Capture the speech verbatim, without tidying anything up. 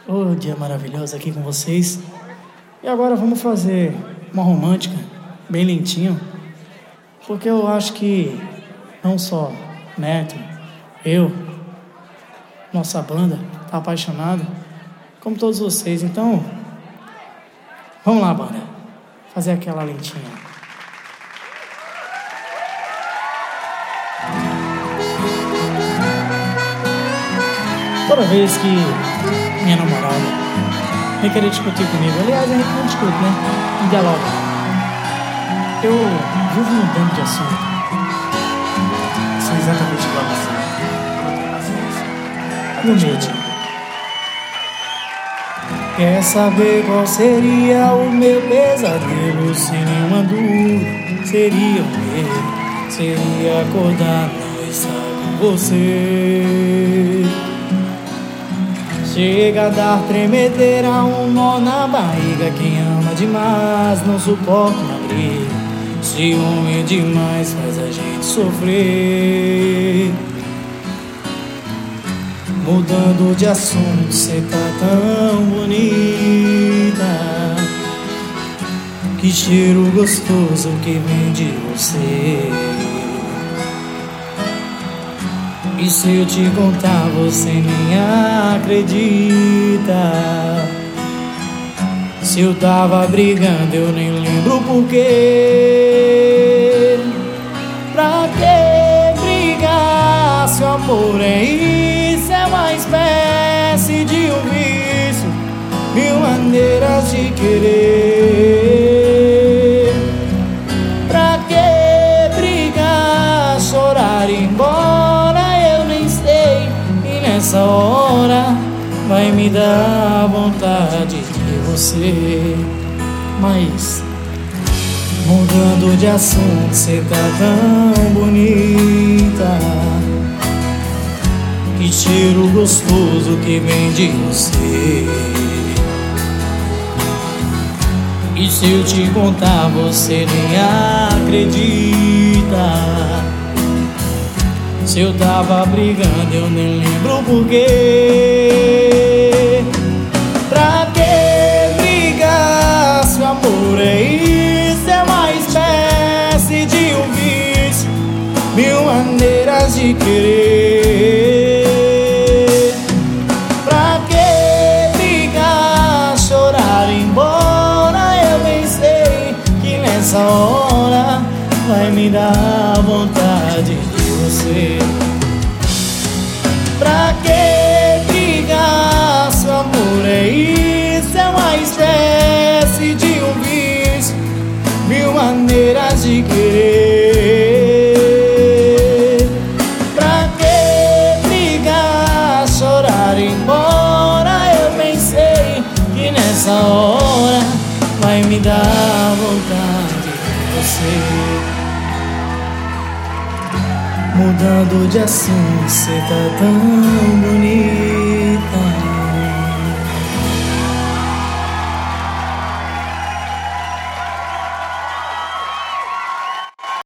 Oh, dia maravilhoso aqui com vocês. E agora vamos fazer uma romântica, bem lentinho, porque eu acho que não só Neto, eu, nossa banda, tá apaixonado, como todos vocês. Então, vamos lá, banda, fazer aquela lentinha. Toda vez que minha namorada vem querer discutir comigo, aliás, a gente não discute, né? Não dialoga. Eu vivo mudando de assunto. Sou exatamente igual a você. E o medo? Quer saber qual seria o meu pesadelo? Sem nenhuma dúvida, seria o medo. Seria acordar, não estar com você. Chega a dar tremedeira, um nó na barriga. Quem ama demais não suporta uma briga. Ciúme demais faz a gente sofrer. Mudando de assunto, cê tá tão bonita. Que cheiro gostoso que vem de você. E se eu te contar, você nem acredita. Se eu tava brigando, eu nem lembro porquê. Pra que brigar se o amor é isso? É uma espécie de um vício, mil maneiras de querer. Pra que brigar, chorar e ir embora? Nessa hora vai me dar vontade de você. Mas mudando de assunto, cê tá tão bonita. Que cheiro gostoso que vem de você. E se eu te contar, você nem acredita. Se eu tava brigando, eu nem lembro porquê. Pra que brigar se o amor é isso? É uma espécie de um vício, mil maneiras de querer. Pra que brigar, chorar e ir embora? Eu bem sei que nessa hora vai me dar vontade de você. Pra que brigar se o amor é isso? É uma espécie de um vício, mil maneiras de querer. Pra que brigar, chorar e ir embora? Eu pensei que nessa hora vai me dar vontade de você. Mudando de assunto, cê tá tão bonita.